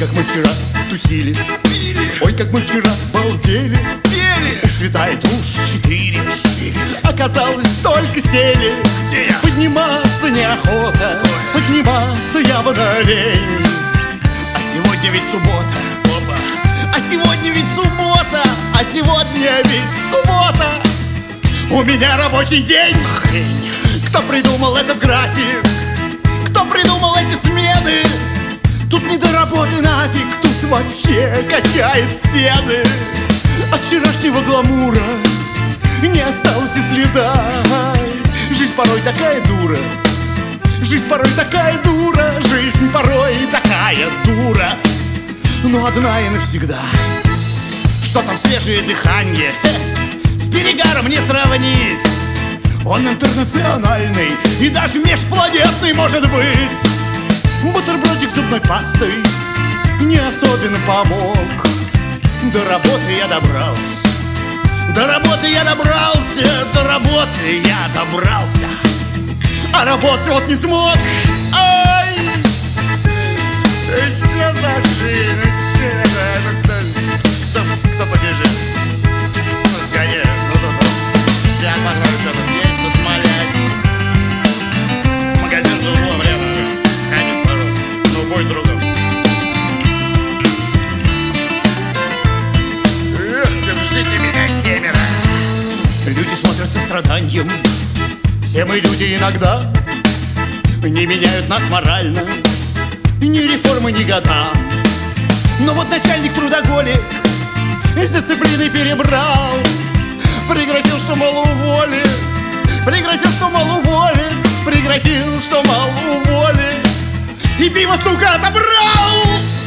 как мы вчера тусили, пили, ой, как мы вчера балдели, пели. уж светает уж 4, оказалось, только сели. Где я? Подниматься неохота, подниматься я водолей. А сегодня ведь суббота, Опа. а сегодня ведь суббота, а сегодня ведь суббота. У меня рабочий день. Хрень. Кто придумал этот график? Кто придумал эти смены? Тут не до работы нафиг, тут вообще качает стены. От вчерашнего гламура не осталось и следа. Жизнь порой такая дура, жизнь порой такая дура, жизнь порой такая дура. Но одна и навсегда. Что там свежее дыхание? С перегаром не сравнить. Он интернациональный и даже межпланетный может быть. Бутербродик с зубной пастой не особенно помог. До работы я добрался, до работы я добрался, до работы я добрался, а работать вот не смог. Ай! Ты че за жизнь? Кто побежит? Ну, сгоняй, я посмотрю, что тут есть, тут смолять. Магазин за углом рядом. Ходит, пожалуйста, ну бой другом. Эх, держите меня, семеро. Люди смотрят со страданием. Все мы люди иногда не меняют нас морально ни реформы, ни года. Но вот начальник трудоголик с дисциплиной перебрал. Пригрозил, что мало уволит, пригрозил, что мало уволит, пригрозил, что мало уволит, и пиво, сука, отобрал.